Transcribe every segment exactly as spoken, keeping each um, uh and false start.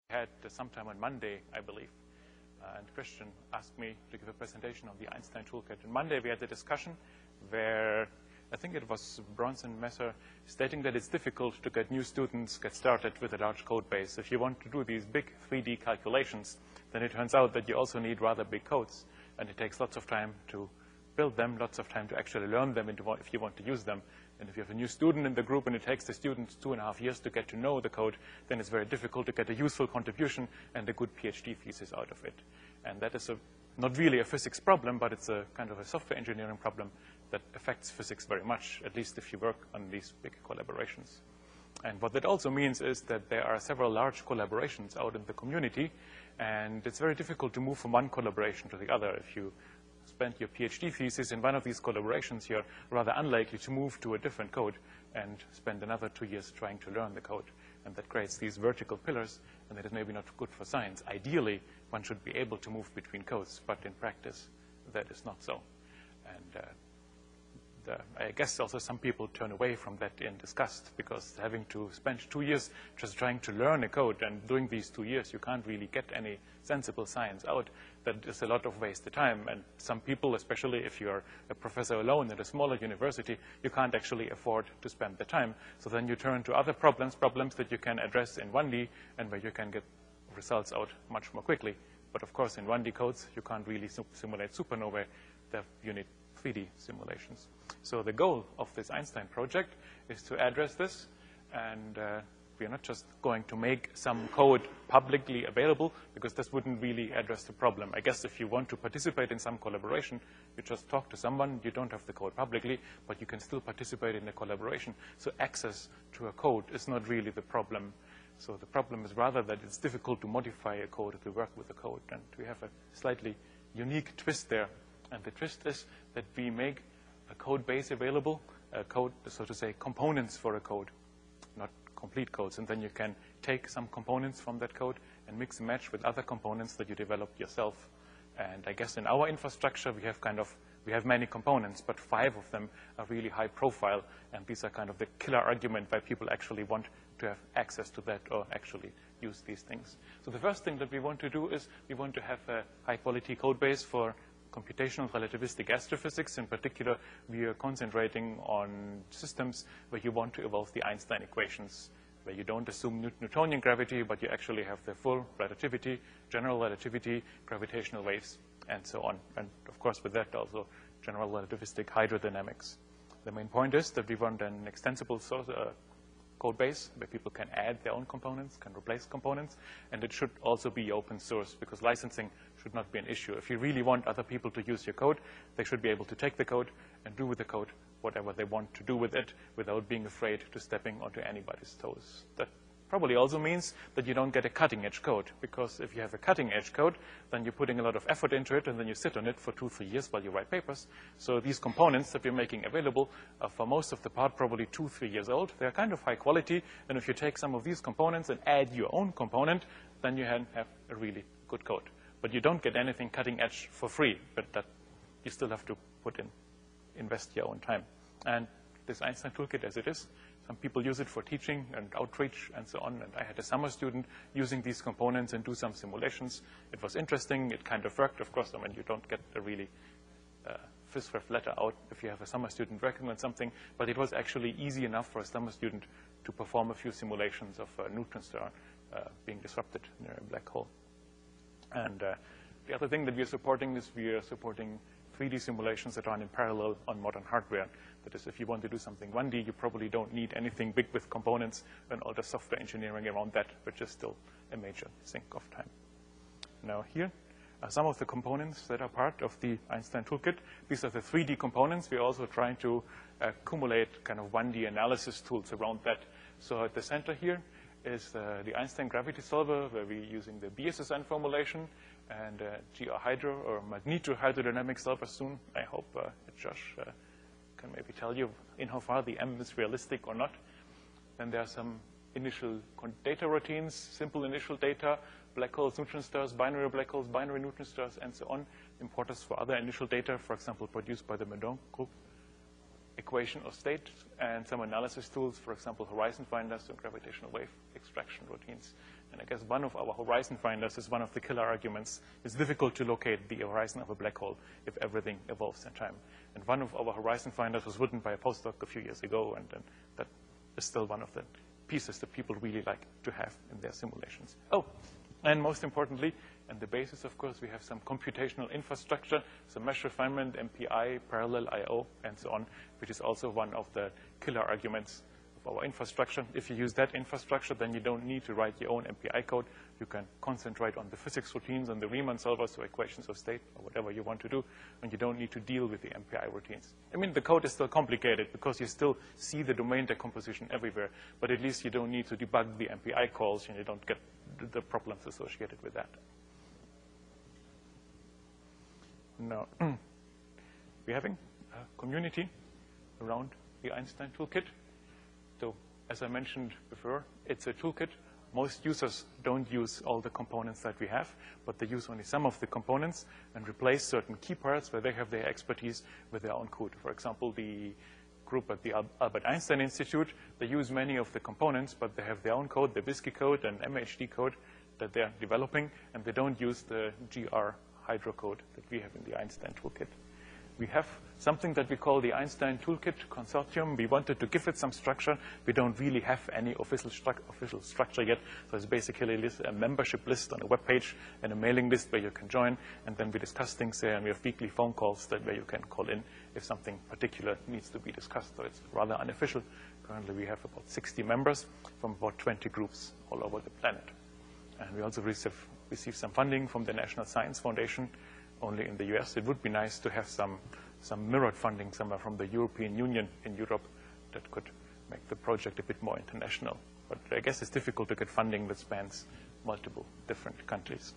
had sometime on Monday, I believe. Uh, and Christian asked me to give a presentation on the Einstein Toolkit. On Monday, we had a discussion where I think it was Bronson Messer stating that it's difficult to get new students get started with a large code base. If you want to do these big three D calculations, then it turns out that you also need rather big codes, and it takes lots of time to build them, lots of time to actually learn them into what, if you want to use them. And if you have a new student in the group and it takes the students two and a half years to get to know the code, then it's very difficult to get a useful contribution and a good PhD thesis out of it. And that is a, not really a physics problem, but it's a kind of a software engineering problem that affects physics very much, at least if you work on these big collaborations. And what that also means is that there are several large collaborations out in the community, and it's very difficult to move from one collaboration to the other. If you spend your PhD thesis in one of these collaborations, you're rather unlikely to move to a different code and spend another two years trying to learn the code. And that creates these vertical pillars, and that is maybe not good for science. Ideally, one should be able to move between codes, but in practice, that is not so. And uh, the, I guess also some people turn away from that in disgust, because having to spend two years just trying to learn a code, and doing these two years, you can't really get any sensible science out. That is a lot of wasted time. And some people, especially if you're a professor alone at a smaller university, you can't actually afford to spend the time. So then you turn to other problems, problems that you can address in one D, and where you can get results out much more quickly. But of course, in one D codes, you can't really simulate supernovae. You need three D simulations. So the goal of this Einstein project is to address this, and uh, we are not just going to make some code publicly available, because this wouldn't really address the problem. I guess if you want to participate in some collaboration, you just talk to someone, you don't have the code publicly, but you can still participate in the collaboration. So access to a code is not really the problem. So the problem is rather that it's difficult to modify a code to work with a code, and we have a slightly unique twist there. And the twist is that we make a code base available, a code, so to say, components for a code, not complete codes. And then you can take some components from that code and mix and match with other components that you developed yourself. And I guess in our infrastructure, we have kind of, we have many components, but five of them are really high profile. And these are kind of the killer argument why people actually want to have access to that or actually use these things. So the first thing that we want to do is we want to have a high quality code base for computational relativistic astrophysics. In particular, we are concentrating on systems where you want to evolve the Einstein equations, where you don't assume Newtonian gravity, but you actually have the full relativity, general relativity, gravitational waves, and so on. And of course, with that also general relativistic hydrodynamics. The main point is that we want an extensible source, uh, code base where people can add their own components, can replace components, and it should also be open source, because licensing should not be an issue. If you really want other people to use your code, they should be able to take the code and do with the code whatever they want to do with it without being afraid to stepping onto anybody's toes. That probably also means that you don't get a cutting-edge code, because if you have a cutting-edge code, then you're putting a lot of effort into it, and then you sit on it for two, three years while you write papers. So these components that we're making available are, for most of the part, probably two, three years old. They're kind of high quality, and if you take some of these components and add your own component, then you have a really good code. But you don't get anything cutting-edge for free, but that you still have to put in, invest your own time. And this Einstein Toolkit, as it is, some people use it for teaching and outreach and so on. And I had a summer student using these components and do some simulations. It was interesting. It kind of worked. Of course, I mean, you don't get a really uh, FISREF letter out if you have a summer student working on something. But it was actually easy enough for a summer student to perform a few simulations of a neutron star uh, being disrupted near a black hole. And uh, the other thing that we are supporting is we are supporting three D simulations that run in parallel on modern hardware. That is, if you want to do something one D, you probably don't need anything big with components and all the software engineering around that, which is still a major sink of time. Now here are some of the components that are part of the Einstein Toolkit. These are the three D components. We're also trying to accumulate kind of one D analysis tools around that. So at the center here is uh, the Einstein gravity solver, where we're using the B S S N formulation and uh, G R hydro or magnetohydrodynamic solver soon. I hope uh, Josh uh, can maybe tell you in how far the M is realistic or not. Then there are some initial data routines, simple initial data, black holes, neutron stars, binary black holes, binary neutron stars, and so on. Importers for other initial data, for example, produced by the Meudon group. Equation of state, and some analysis tools, for example, horizon finders and gravitational wave extraction routines. And I guess one of our horizon finders is one of the killer arguments. It's difficult to locate the horizon of a black hole if everything evolves in time. And one of our horizon finders was written by a postdoc a few years ago, and, and that is still one of the pieces that people really like to have in their simulations. Oh, and most importantly, and the basis, of course, we have some computational infrastructure, some mesh refinement, M P I, parallel I O, and so on, which is also one of the killer arguments of our infrastructure. If you use that infrastructure, then you don't need to write your own M P I code. You can concentrate on the physics routines and the Riemann solvers, so equations of state, or whatever you want to do, and you don't need to deal with the M P I routines. I mean, the code is still complicated because you still see the domain decomposition everywhere, but at least you don't need to debug the M P I calls, and you don't get the problems associated with that. Now, we're having a community around the Einstein toolkit. So, as I mentioned before, it's a toolkit. Most users don't use all the components that we have, but they use only some of the components and replace certain key parts where they have their expertise with their own code. For example, the group at the Albert Einstein Institute, they use many of the components, but they have their own code, the Bisky code and M H D code that they're developing, and they don't use the G R Hydro code that we have in the Einstein toolkit. We have something that we call the Einstein Toolkit Consortium. We wanted to give it some structure. We don't really have any official, stru official structure yet. So it's basically a, list, a membership list on a web page and a mailing list where you can join. And then we discuss things there, and we have weekly phone calls that where you can call in if something particular needs to be discussed. So it's rather unofficial. Currently, we have about sixty members from about twenty groups all over the planet. And we also receive, receive some funding from the National Science Foundation, only in the U S. It would be nice to have some, some mirrored funding somewhere from the European Union in Europe that could make the project a bit more international. But I guess it's difficult to get funding that spans multiple different countries.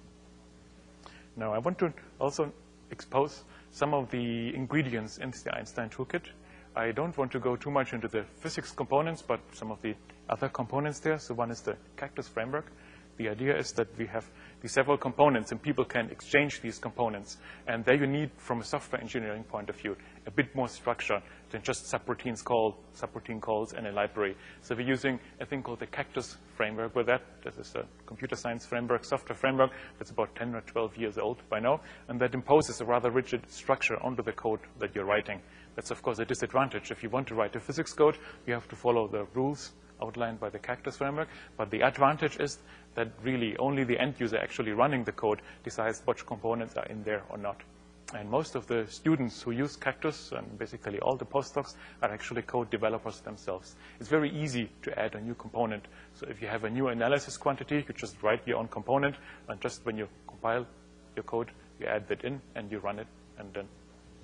Now, I want to also expose some of the ingredients in the Einstein toolkit. I don't want to go too much into the physics components, but some of the other components there. So one is the Cactus framework. The idea is that we have these several components, and people can exchange these components. And there you need, from a software engineering point of view, a bit more structure than just subroutines call, subroutine calls and a library. So we're using a thing called the Cactus framework with that. This is a computer science framework, software framework that's about ten or twelve years old by now. And that imposes a rather rigid structure onto the code that you're writing. That's, of course, a disadvantage. If you want to write a physics code, you have to follow the rules outlined by the Cactus framework. But the advantage is that really only the end user actually running the code decides which components are in there or not. And most of the students who use Cactus, and basically all the postdocs, are actually code developers themselves. It's very easy to add a new component. So if you have a new analysis quantity, you just write your own component, and just when you compile your code, you add that in, and you run it, and then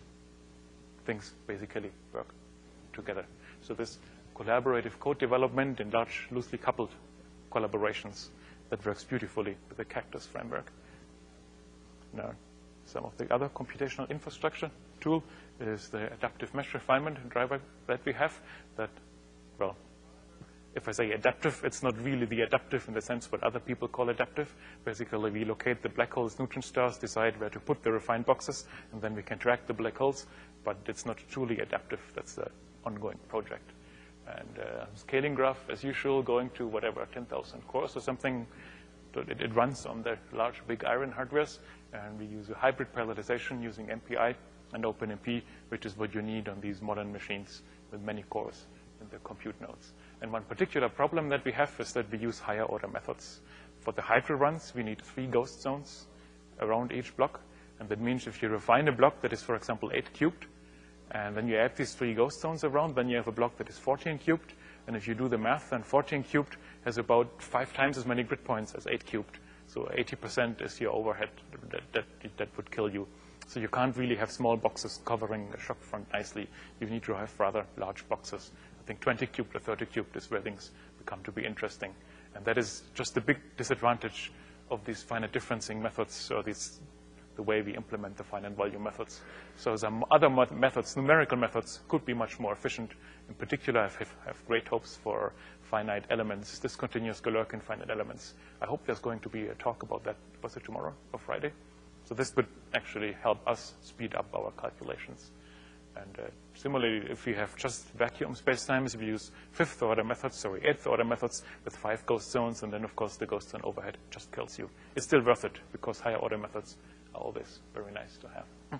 things basically work together. So this collaborative code development in large, loosely coupled collaborations that works beautifully with the Cactus framework. Now, some of the other computational infrastructure tool is the adaptive mesh refinement driver that we have that, well, if I say adaptive, it's not really the adaptive in the sense what other people call adaptive. Basically, we locate the black holes, neutron stars, decide where to put the refined boxes, and then we can track the black holes, but it's not truly adaptive. That's the ongoing project. And uh, scaling graph, as usual, going to whatever, ten thousand cores or something. It, it runs on the large, big iron hardwares. And we use a hybrid parallelization using M P I and OpenMP, which is what you need on these modern machines with many cores in the compute nodes. And one particular problem that we have is that we use higher order methods. For the hydro runs, we need three ghost zones around each block. And that means if you refine a block that is, for example, eight cubed, and then you add these three ghost zones around, then you have a block that is fourteen cubed. And if you do the math, then fourteen cubed has about five times as many grid points as eight cubed. So eighty percent is your overhead that, that, that would kill you. So you can't really have small boxes covering a shock front nicely. You need to have rather large boxes. I think twenty cubed or thirty cubed is where things become to be interesting. And that is just the big disadvantage of these finite differencing methods, or these the way we implement the finite volume methods. So some other methods, numerical methods, could be much more efficient. In particular, I have, have great hopes for finite elements, discontinuous Galerkin finite elements. I hope there's going to be a talk about that. Was it tomorrow or Friday? So this would actually help us speed up our calculations. And uh, similarly, if we have just vacuum spacetimes, we use fifth order methods, sorry, eighth order methods with five ghost zones, and then of course the ghost zone overhead just kills you. It's still worth it because higher order methods are always very nice to have.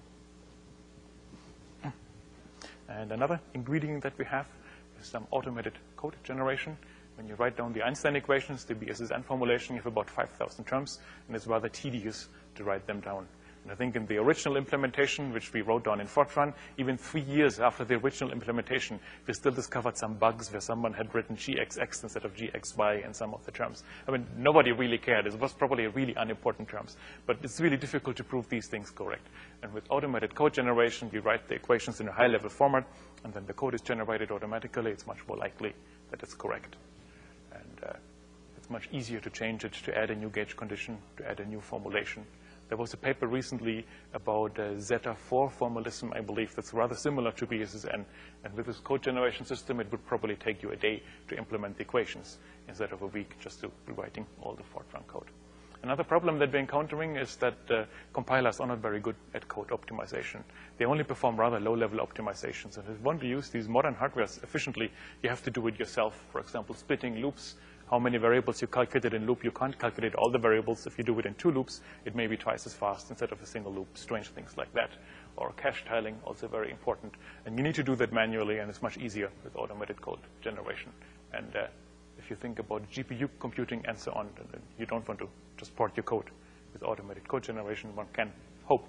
And another ingredient that we have is some automated code generation. When you write down the Einstein equations, the B S S N formulation, you have about five thousand terms, and it's rather tedious to write them down. And I think in the original implementation, which we wrote down in Fortran, even three years after the original implementation, we still discovered some bugs where someone had written G X X instead of G X Y in some of the terms. I mean, nobody really cared. It was probably really unimportant terms. But it's really difficult to prove these things correct. And with automated code generation, we write the equations in a high-level format, and then the code is generated automatically. It's much more likely that it's correct. And uh, it's much easier to change it, to add a new gauge condition, to add a new formulation. There was a paper recently about uh, Zeta four formalism, I believe, that's rather similar to B S S N. And with this code generation system, it would probably take you a day to implement the equations instead of a week just to rewriting all the Fortran code. Another problem that we're encountering is that uh, compilers are not very good at code optimization. They only perform rather low-level optimizations. And if you want to use these modern hardwares efficiently, you have to do it yourself. For example, splitting loops. How many variables you calculated in loop, you can't calculate all the variables. If you do it in two loops, it may be twice as fast instead of a single loop, strange things like that. Or cache tiling, also very important. And you need to do that manually, and it's much easier with automated code generation. And uh, if you think about G P U computing and so on, then you don't want to just port your code. With automated code generation, one can hope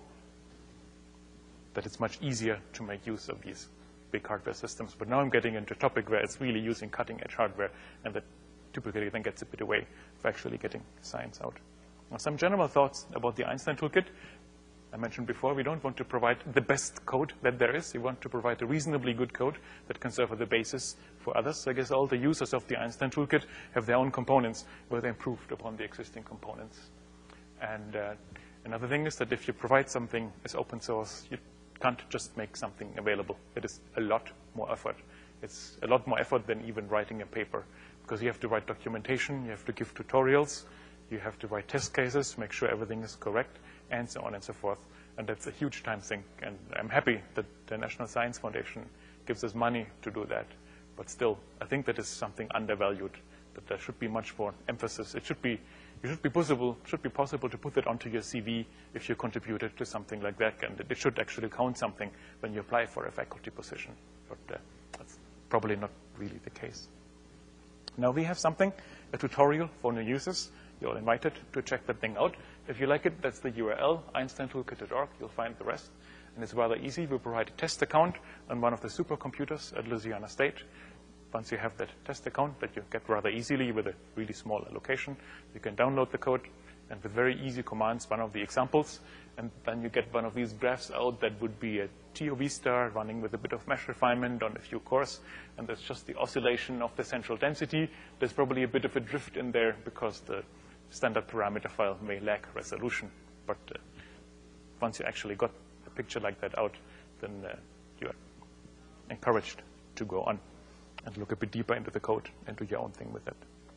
that it's much easier to make use of these big hardware systems. But now I'm getting into a topic where it's really using cutting-edge hardware, and that typically then gets a bit away of actually getting science out. Now, some general thoughts about the Einstein toolkit. I mentioned before, we don't want to provide the best code that there is. We want to provide a reasonably good code that can serve as the basis for others. I guess all the users of the Einstein toolkit have their own components where they improved upon the existing components. And uh, another thing is that if you provide something as open source, you can't just make something available. It is a lot more effort. It's a lot more effort than even writing a paper, because you have to write documentation, you have to give tutorials, you have to write test cases, make sure everything is correct, and so on and so forth. And that's a huge time sink. And I'm happy that the National Science Foundation gives us money to do that. But still, I think that is something undervalued, that there should be much more emphasis. It should be, it should be possible, should be possible to put that onto your C V if you contributed to something like that. And it should actually count something when you apply for a faculty position. But uh, that's probably not really the case. Now we have something, a tutorial for new users. You're invited to check that thing out. If you like it, that's the U R L, einstein toolkit dot org. You'll find the rest. And it's rather easy. We provide a test account on one of the supercomputers at Louisiana State. Once you have that test account that you get rather easily with a really small allocation, you can download the code. And with very easy commands, one of the examples, and then you get one of these graphs out that would be a T O V star running with a bit of mesh refinement on a few cores, and that's just the oscillation of the central density. There's probably a bit of a drift in there because the standard parameter file may lack resolution. But uh, once you actually got a picture like that out, then uh, you are encouraged to go on and look a bit deeper into the code and do your own thing with it.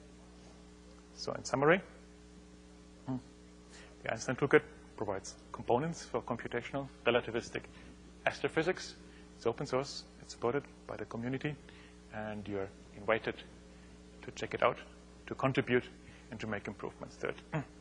So in summary, the Einstein toolkit provides components for computational relativistic astrophysics. It's open source. It's supported by the community. And you're invited to check it out, to contribute, and to make improvements to it.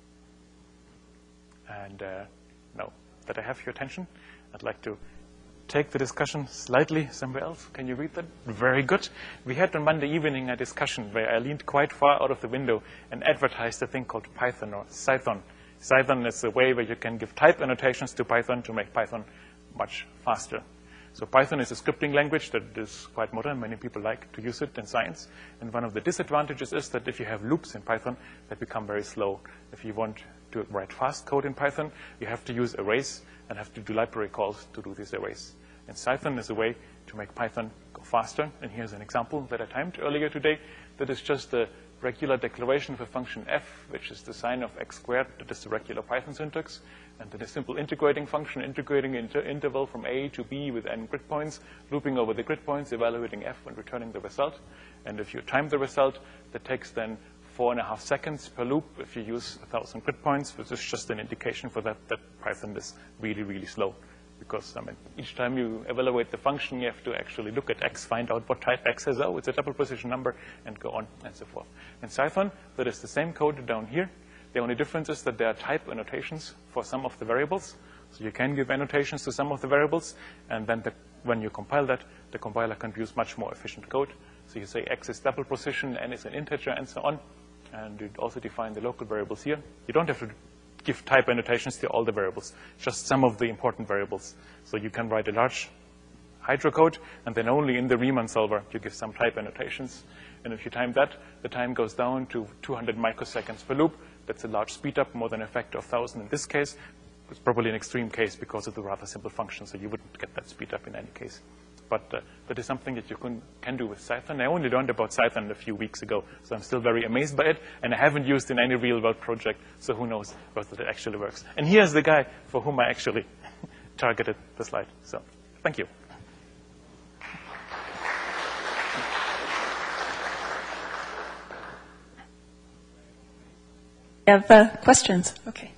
And uh, now that I have your attention, I'd like to take the discussion slightly somewhere else. Can you read that? Very good. We had on Monday evening a discussion where I leaned quite far out of the window and advertised a thing called Python or Cython. Cython is a way where you can give type annotations to Python to make Python much faster. So Python is a scripting language that is quite modern. Many people like to use it in science. And one of the disadvantages is that if you have loops in Python, they become very slow. If you want to write fast code in Python, you have to use arrays and have to do library calls to do these arrays. And Cython is a way to make Python go faster. And here's an example that I timed earlier today. That is just a regular declaration of a function f, which is the sine of x squared. That is the regular Python syntax. And then a simple integrating function, integrating inter interval from a to b with n grid points, looping over the grid points, evaluating f, and returning the result. And if you time the result, that takes then four and a half seconds per loop if you use a thousand grid points, which is just an indication for that that Python is really, really slow. Because, I mean, each time you evaluate the function, you have to actually look at x, find out what type x is. Oh, it's a double precision number, and go on and so forth. In Cython, that is the same code down here. The only difference is that there are type annotations for some of the variables. So you can give annotations to some of the variables, and then the, when you compile that, the compiler can use much more efficient code. So you say x is double precision, n is an integer, and so on. And you also define the local variables here. You don't have to give type annotations to all the variables, just some of the important variables. So you can write a large Hydro code, and then only in the Riemann solver you give some type annotations. And if you time that, the time goes down to two hundred microseconds per loop. That's a large speed up, more than a factor of one thousand in this case. It's probably an extreme case because of the rather simple function, so you wouldn't get that speed up in any case. But uh, that is something that you can, can do with Cython. I only learned about Cython a few weeks ago, so I'm still very amazed by it, and I haven't used in any real-world project, so who knows whether it actually works. And here's the guy for whom I actually targeted the slide. So thank you. I have uh, questions. Okay.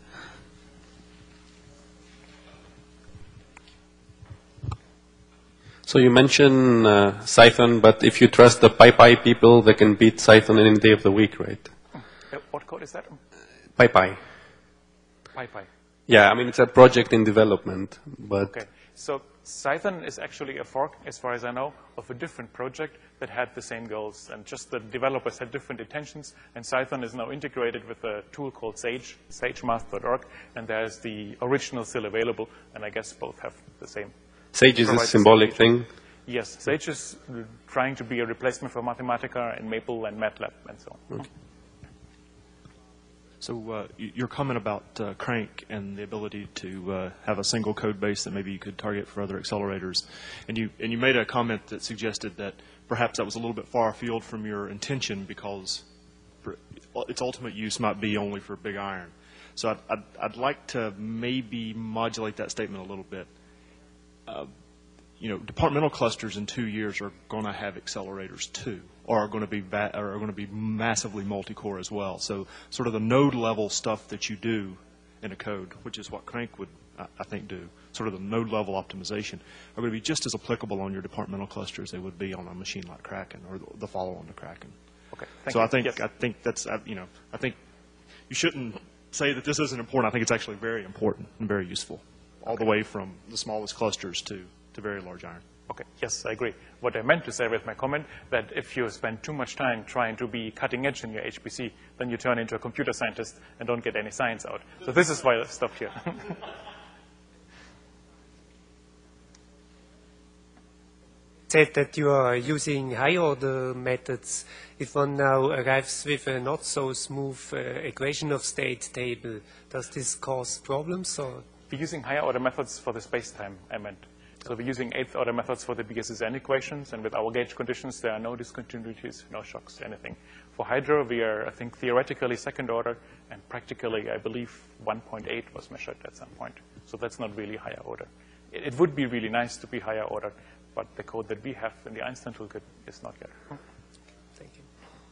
So you mentioned uh, Cython, but if you trust the PyPy people, they can beat Cython any day of the week, right? Uh, what code is that? PyPy. PyPy. Yeah, I mean, it's a project in development, but... Okay, so Cython is actually a fork, as far as I know, of a different project that had the same goals, and just the developers had different intentions, and Cython is now integrated with a tool called Sage, sagemath dot org, and there's the original still available, and I guess both have the same. Sage is a symbolic thing? Yes, Sage is trying to be a replacement for Mathematica and Maple and MATLAB and so on. Okay. So uh, your comment about uh, Crank and the ability to uh, have a single code base that maybe you could target for other accelerators, and you and you made a comment that suggested that perhaps that was a little bit far afield from your intention because its ultimate use might be only for big iron. So I'd, I'd, I'd like to maybe modulate that statement a little bit. Uh, you know, departmental clusters in two years are going to have accelerators too, or are going to be va- or are going to be massively multi-core as well. So, sort of the node level stuff that you do in a code, which is what Crank would, I, I think, do, sort of the node level optimization, are going to be just as applicable on your departmental cluster as they would be on a machine like Kraken or the, the follow-on to Kraken. Okay. Thank so you. I think yes. I think that's uh, you know I think you shouldn't say that this isn't important. I think it's actually very important and very useful. All the way from the smallest clusters to, to very large iron. Okay, yes, I agree. What I meant to say with my comment, that if you spend too much time trying to be cutting edge in your H P C, then you turn into a computer scientist and don't get any science out. So this is why I stopped here. Said that you are using high-order methods. If one now arrives with a not-so-smooth uh, equation of state table, does this cause problems? Or? We're using higher order methods for the space-time, I meant. So we're using eighth order methods for the B S S N equations, and with our gauge conditions, there are no discontinuities, no shocks, anything. For Hydro, we are, I think, theoretically second order, and practically, I believe, one point eight was measured at some point. So that's not really higher order. It, it would be really nice to be higher order, but the code that we have in the Einstein toolkit is not yet. Thank you.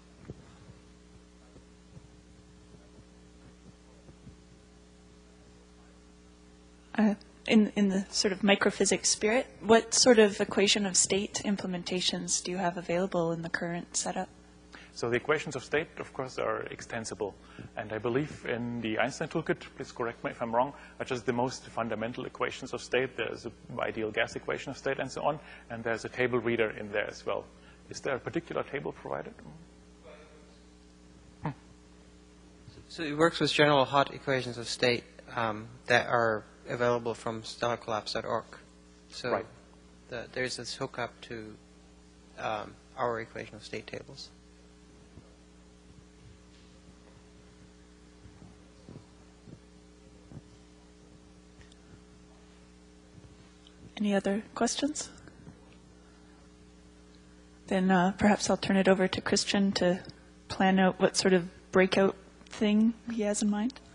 Uh, in, in the sort of microphysics spirit, what sort of equation of state implementations do you have available in the current setup? So the equations of state, of course, are extensible. And I believe in the Einstein toolkit, please correct me if I'm wrong, are just the most fundamental equations of state. There's an ideal gas equation of state and so on. And there's a table reader in there as well. Is there a particular table provided? Hmm. So it works with general hot equations of state um, that are available from stellar collapse dot org. So right. the, there's this hookup to um, our equation of state tables. Any other questions? Then uh, perhaps I'll turn it over to Christian to plan out what sort of breakout thing he has in mind.